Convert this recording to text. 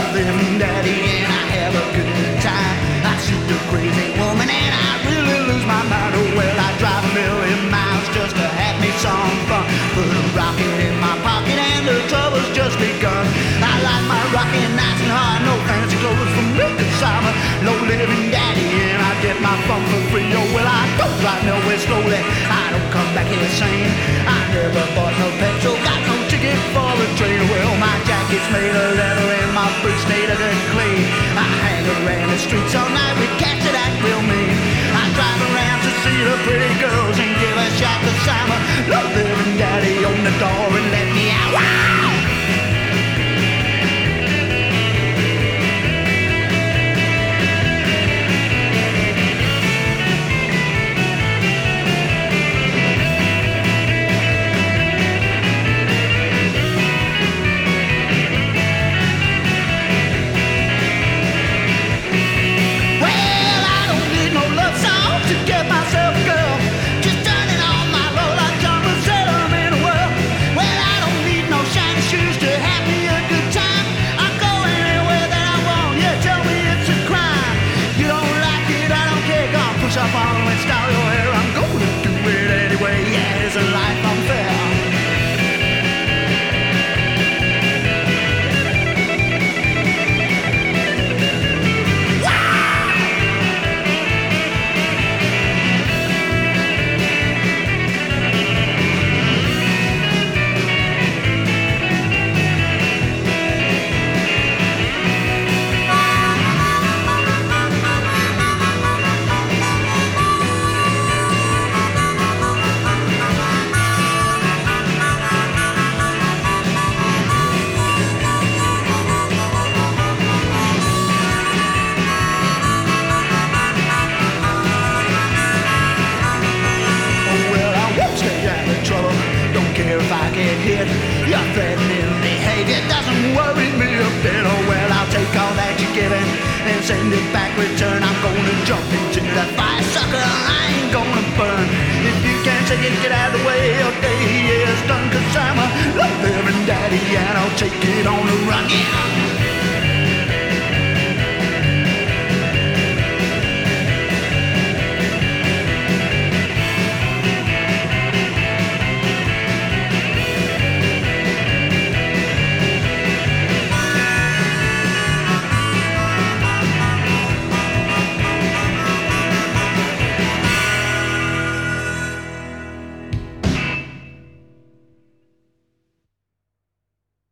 loving daddy, and I have a good time. I shoot a crazy woman and I really lose my mind. Oh well, I drive a million miles just to have me some fun. Put a rocket in my pocket and the trouble's just begun. I like my rocket nice and hard, no fancy clothes from me, 'cause I'm a low-living daddy and I get my fun for free. Oh well, I don't drive nowhere slowly, I don't come back here sane. I never bought no petrol, got no ticket for a train. Well, my jacket's made of leather and my boots made of good clay. I hang around the streets all night with cats that act real mean. I drive around to see the pretty girls and give a shot, 'cause I'm a low-living daddy. Open the door and let me out. Wow! Up on and style your hair, I'm gonna do it anyway. Yeah, it's a life unfair. If I get hit, your threatening behavior doesn't worry me a bit. Oh well, I'll take all that you're giving and send it back return. I'm gonna jump into that fire, sucker, I ain't gonna burn. If you can't take it, get out of the way, your day is done. 'Cause I'm a low-living daddy and I'll take it on the run. Yeah.